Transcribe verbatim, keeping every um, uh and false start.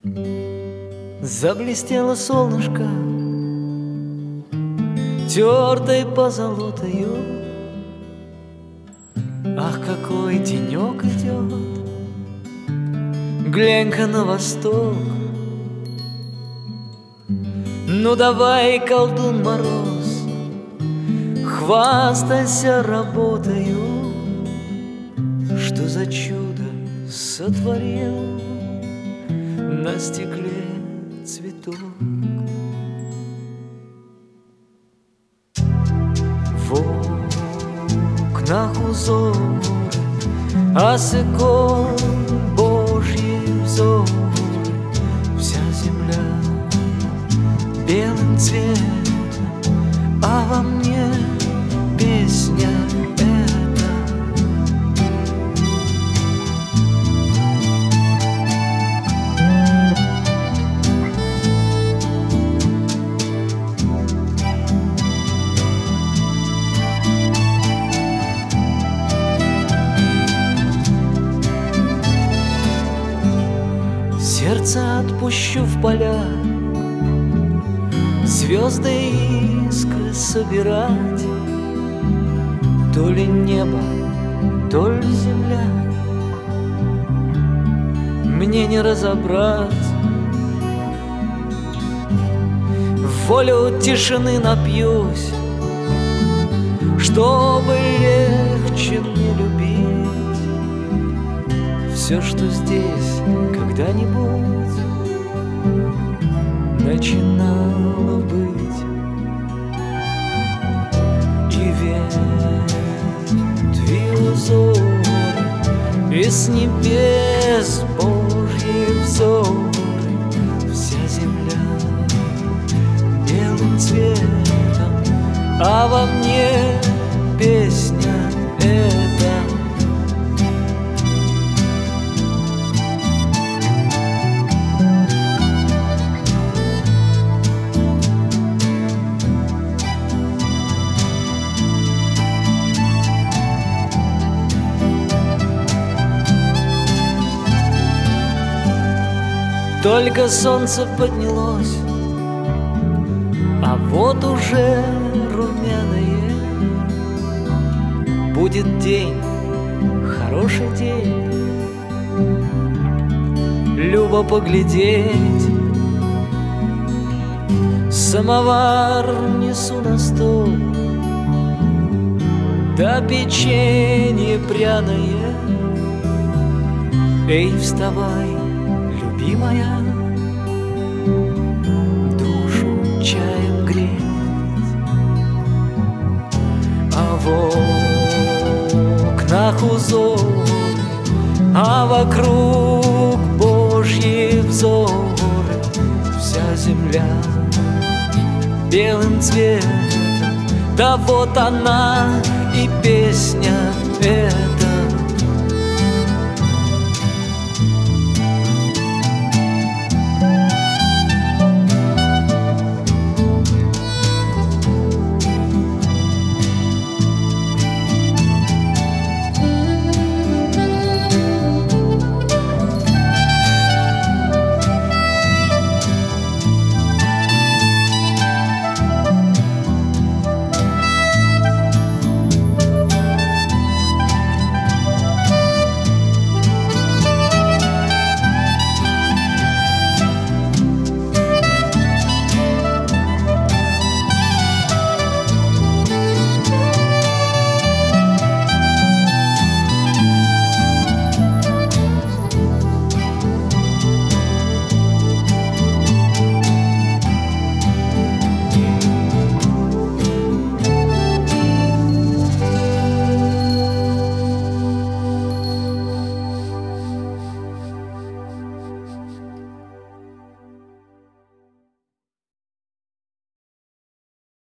Заблестело солнышко тертой позолотою. Ах, какой денек идет! Глянь-ка на восток. Ну давай, колдун Мороз, хвастайся работою, что за чудо сотворил на стекле цветок. В окнах узоры, а с икон Божьи взоры. Вся земля белым цветом, а во мне песня эта. Сердце отпущу в поля, звезды и искры собирать. То ли небо, то ли земля, мне не разобрать. В волю тишины напьюсь, чтобы легче мне любить все, что здесь когда-нибудь начинало быть. И ветви узоры, и с небес Божьи взоры. Вся земля белым цветом, а во мне песня эта. Только солнце поднялось, а вот уже румяное. Будет день, хороший день, любо поглядеть. Самовар несу на стол, да печенье пряное. Эй, вставай, любимая, душу чаем греть. А в окнах узоры, а вокруг Божьи взоры. Вся земля белым цветом, да вот она и песня эта.